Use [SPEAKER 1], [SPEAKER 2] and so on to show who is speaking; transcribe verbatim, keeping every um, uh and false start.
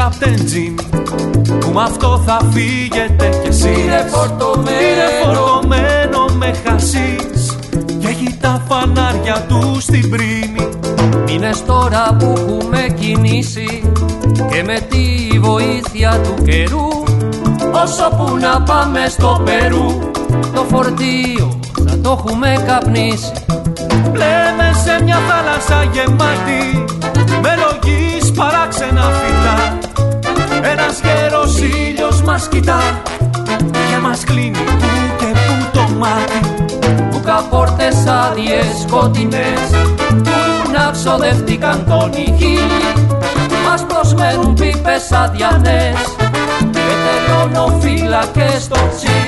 [SPEAKER 1] Captain Jim, που μ' αυτό θα φύγετε κι εσείς.
[SPEAKER 2] Είναι φορτωμένο,
[SPEAKER 1] είναι φορτωμένο με χασίς και έχει τα φανάρια του στην πρίμη.
[SPEAKER 2] Μήνες τώρα που έχουμε κινήσει και με τη βοήθεια του καιρού, όσο που να πάμε στο Περού, το φορτίο θα το έχουμε καπνίσει.
[SPEAKER 1] Πλέμε σε μια θάλασσα γεμάτη με λογής παράξενα φυτά. Ένας γέρος ήλιος μας κοιτά και μας κλείνει που και που το μάτι.
[SPEAKER 2] Μπουκαπόρτες άδειες σκοτεινές που να ξοδευτήκαν τον χίλι, μας προσμένουν πίπες αδιανές και τελειώνω φύλακες στο τσί.